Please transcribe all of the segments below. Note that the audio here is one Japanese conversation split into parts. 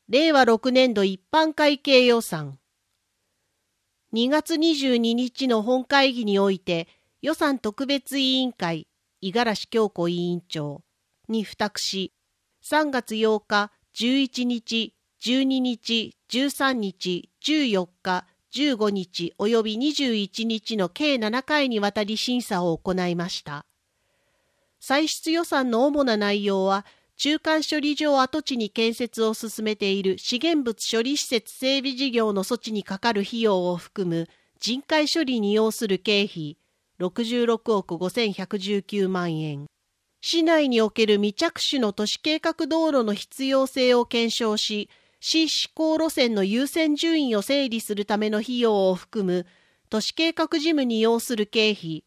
令和6年度一般会計予算。2月22日の本会議において、予算特別委員会、五十嵐恭子委員長に付託し、3月8日、11日、12日、13日、14日、15日および21日の計7回にわたり審査を行いました。歳出予算の主な内容は、中間処理場跡地に建設を進めている資源物処理施設整備事業の措置にかかる費用を含む人海処理に要する経費66億5119万円。市内における未着手の都市計画道路の必要性を検証し、市施行路線の優先順位を整理するための費用を含む都市計画事務に要する経費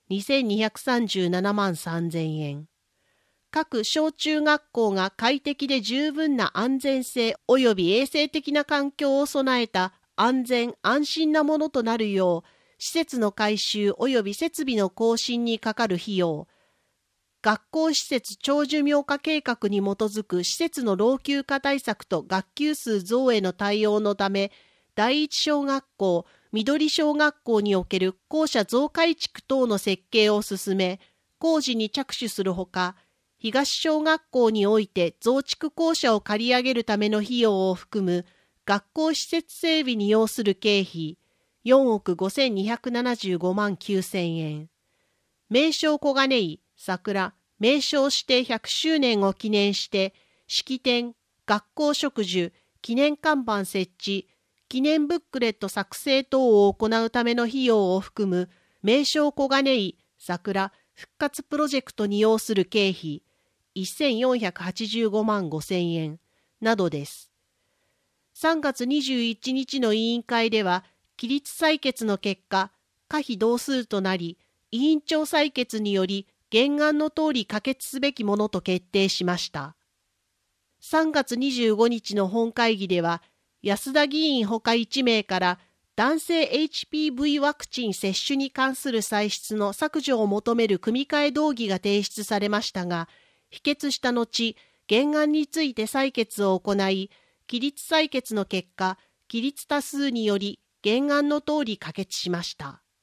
2237万3000円。各小中学校が快適で十分な安全性及び衛生的な環境を備えた安全安心なものとなるよう、施設の改修及び設備の更新にかかる費用、学校施設長寿命化計画に基づく施設の老朽化対策と学級数増への対応のため、第一小学校、緑小学校における校舎増改築等の設計を進め、工事に着手するほか、東小学校において増築校舎を借り上げるための費用を含む学校施設整備に要する経費4億5275万9000円。名称小金井桜名称指定100周年を記念して式典、学校植樹、記念看板設置、記念ブックレット作成等を行うための費用を含む名称小金井桜復活プロジェクトに要する経費1485万5000円などです。3月21日の委員会では、起立採決の結果、可否同数となり、委員長採決により、原案の通り可決すべきものと決定しました。3月25日の本会議では、安田議員ほか1名から、男性 HPV ワクチン接種に関する歳出の削除を求める組み替え動議が提出されましたが、否決した後、原案について採決を行い、起立採決の結果、起立多数により原案の通り可決しました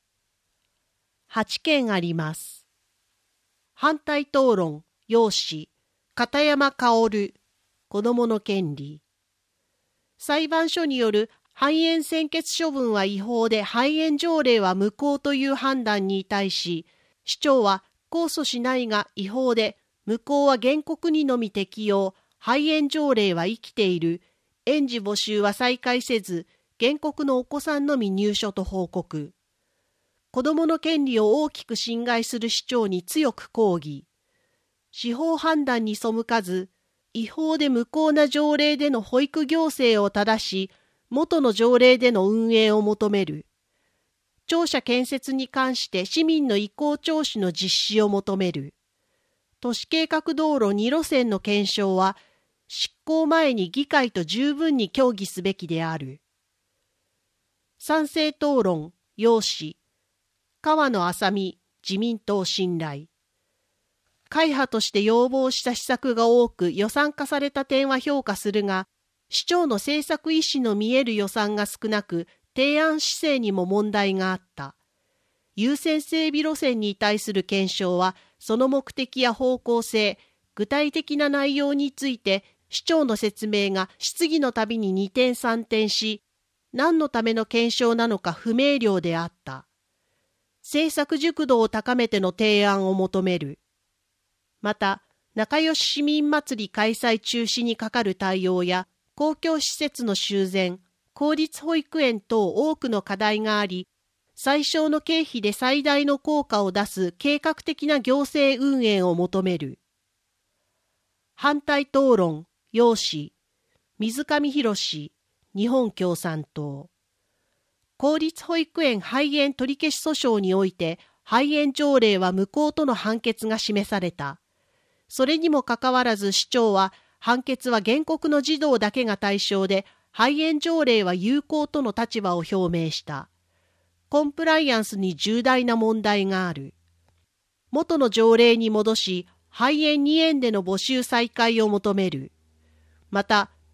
。8件あります。反対討論、要旨、片山薫、子どもの権利。裁判所による廃園専決処分は違法で廃園条例は無効という判断に対し、市長は控訴しないが違法で、無効は原告にのみ適用、廃園条例は生きている、園児募集は再開せず、原告のお子さんのみ入所と報告。子どもの権利を大きく侵害する市長に強く抗議。司法判断に背かず、違法で無効な条例での保育行政を正し、元の条例での運営を求める。庁舎建設に関して市民の意向聴取の実施を求める。都市計画道路2路線の検証は、執行前に議会と十分に協議すべきである。賛成討論、要旨、河野麻美、自民党信頼。会派として要望した施策が多く予算化された点は評価するが、市長の政策意思の見える予算が少なく、提案姿勢にも問題があった。優先整備路線に対する検証は、その目的や方向性、具体的な内容について市長の説明が質疑のたびに二転三転し、何のための検証なのか不明瞭であった。政策熟度を高めての提案を求める。また、仲良し市民祭り開催中止にかかる対応や、公共施設の修繕、公立保育園等多くの課題があり、最小の経費で最大の効果を出す計画的な行政運営を求める。反対討論、要旨、水上博史、日本共産党。公立保育園廃園取り消し訴訟において、廃園条例は無効との判決が示された。それにもかかわらず市長は、判決は原告の児童だけが対象で、廃園条例は有効との立場を表明した。コンプライアンスに重大な問題がある。元の条例に戻し、廃園2園での募集再開を求める。また、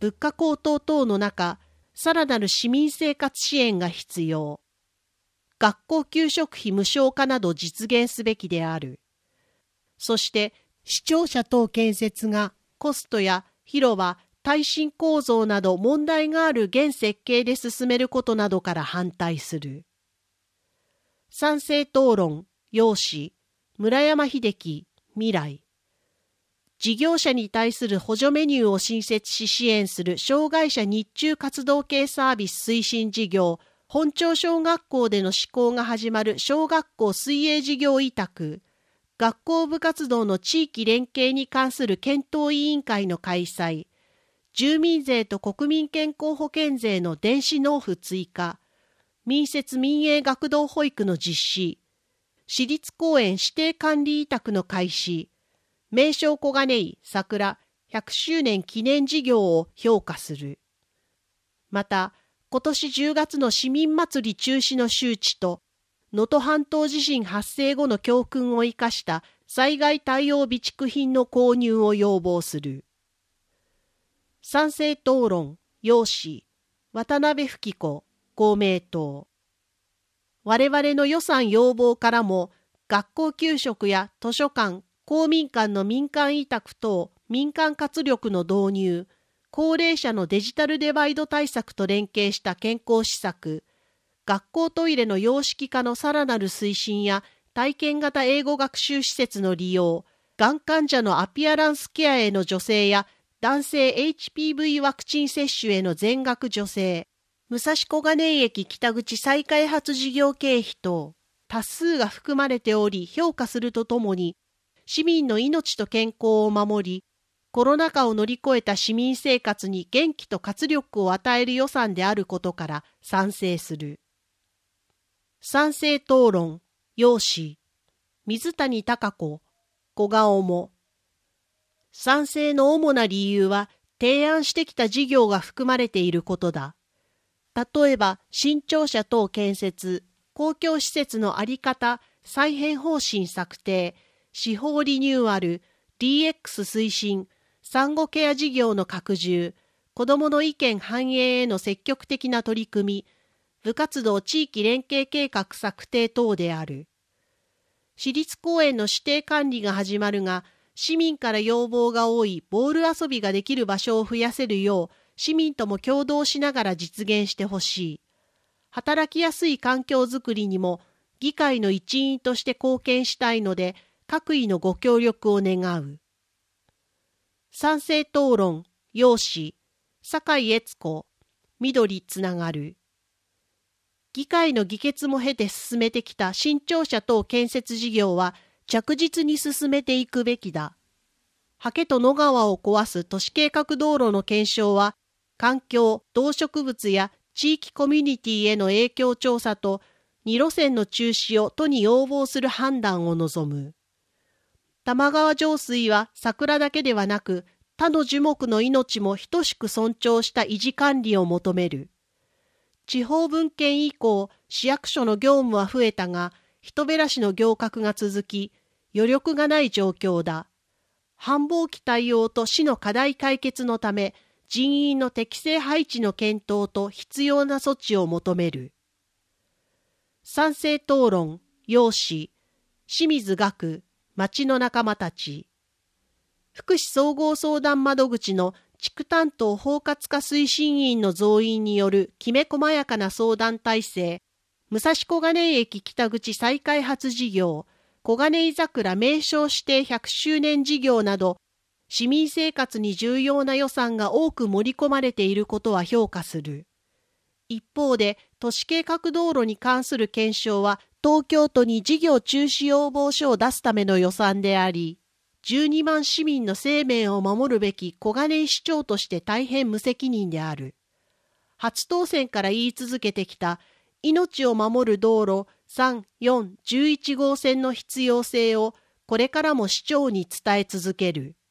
物価高騰等の中、さらなる市民生活支援が必要。学校給食費無償化など実現すべきである。そして、市庁舎等建設がコストや広場、耐震構造など問題がある現設計で進めることなどから反対する。賛成討論、要旨、村山秀樹、未来。事業者に対する補助メニューを新設し支援する障害者日中活動系サービス推進事業、本町小学校での施行が始まる小学校水泳事業委託、学校部活動の地域連携に関する検討委員会の開催、住民税と国民健康保険税の電子納付追加、民設民営学童保育の実施、市立公園指定管理委託の開始、名称小金井桜100周年記念事業を評価する。また、今年10月の市民祭り中止の周知と、能登半島地震発生後の教訓を生かした災害対応備蓄品の購入を要望する。賛成討論、要旨、渡辺富貴子、公明党。我々の予算要望からも、学校給食や図書館、公民館の民間委託等、民間活力の導入、高齢者のデジタルデバイド対策と連携した健康施策、学校トイレの洋式化のさらなる推進や体験型英語学習施設の利用、がん患者のアピアランスケアへの助成や男性 HPV ワクチン接種への全額助成、武蔵小金井駅北口再開発事業経費等、多数が含まれており評価するとともに、市民の命と健康を守り、コロナ禍を乗り越えた市民生活に元気と活力を与える予算であることから賛成する。賛成討論、要旨、水谷貴子、小顔も。賛成の主な理由は、提案してきた事業が含まれていることだ。例えば、新庁舎等建設、公共施設の在り方、再編方針策定、司法リニューアル、DX 推進、産後ケア事業の拡充、子どもの意見反映への積極的な取り組み、部活動地域連携計画策定等である。市立公園の指定管理が始まるが、市民から要望が多いボール遊びができる場所を増やせるよう、市民とも協働しながら実現してほしい。働きやすい環境づくりにも、議会の一員として貢献したいので、各位のご協力を願う。賛成討論、要旨、酒井悦子、緑つながる。議会の議決も経て進めてきた新庁舎等建設事業は着実に進めていくべきだ。刷と野川を壊す都市計画道路の検証は、環境、動植物や地域コミュニティへの影響調査と2路線の中止を都に要望する判断を望む。玉川上水は桜だけではなく、他の樹木の命も等しく尊重した維持管理を求める。地方分権以降、市役所の業務は増えたが、人減らしの行革が続き、余力がない状況だ。繁忙期対応と市の課題解決のため、人員の適正配置の検討と必要な措置を求める。賛成討論、要旨、清水学、町の仲間たち。福祉総合相談窓口の地区担当包括化推進員の増員によるきめ細やかな相談体制、武蔵小金井駅北口再開発事業、小金井桜名称指定100周年事業など、市民生活に重要な予算が多く盛り込まれていることは評価する。一方で、都市計画道路に関する検証は、東京都に事業中止要望書を出すための予算であり、12万市民の生命を守るべき小金井市長として大変無責任である。初当選から言い続けてきた命を守る道路3、4、11号線の必要性をこれからも市長に伝え続ける。